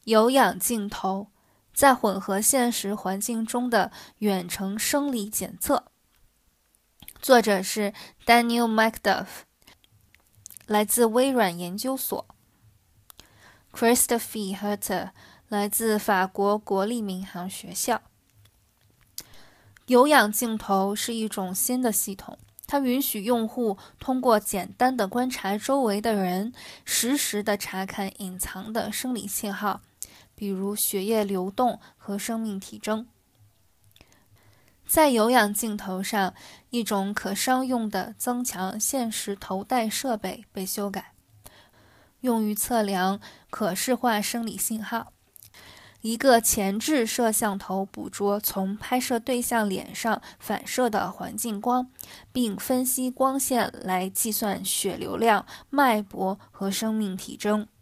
有氧镜头，在混合现实环境中的远程生理检测。作者是 Daniel McDuff， 来自微软研究所。Christophe Herter， 来自法国国立民航学校。有氧镜头是一种新的系统，它允许用户通过简单的观察周围的人，实时的查看隐藏的生理信号，比如血液流动和生命体征。在有氧镜头上，一种可商用的增强现实头戴设备被修改，用于测量可视化生理信号。一个前置摄像头捕捉从拍摄对象脸上反射的环境光，并分析光线来计算血流量、脉搏和生命体征。